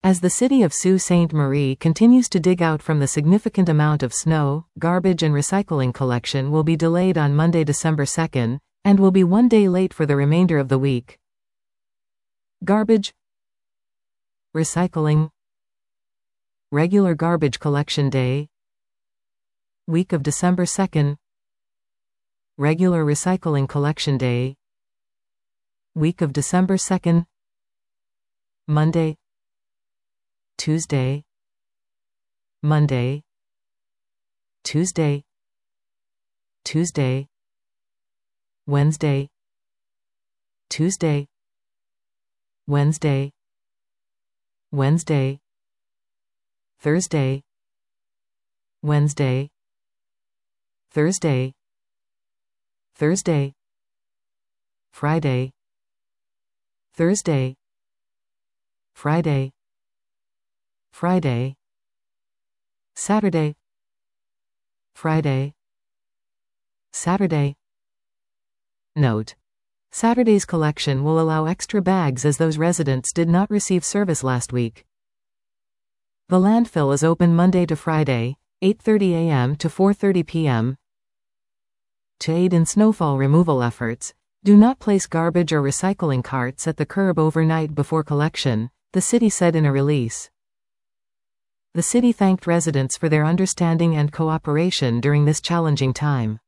As the city of Sault Ste. Marie continues to dig out from the significant amount of snow, garbage and recycling collection will be delayed on Monday, December 2nd, and will be 1 day late for the remainder of the week. Garbage, recycling, regular garbage collection day, week of December 2nd, regular recycling collection day, week of December 2nd, Monday, Tuesday, Monday, Tuesday, Tuesday, Wednesday, Tuesday, Wednesday, Wednesday, Thursday, Wednesday, Thursday, Thursday, Friday, Thursday, Friday, Friday, Saturday, Friday, Saturday. Note: Saturday's collection will allow extra bags as those residents did not receive service last week. The landfill is open Monday to Friday, 8:30 a.m. to 4:30 p.m. To aid in snowfall removal efforts, do not place garbage or recycling carts at the curb overnight before collection, the city said in a release. The city thanked residents for their understanding and cooperation during this challenging time.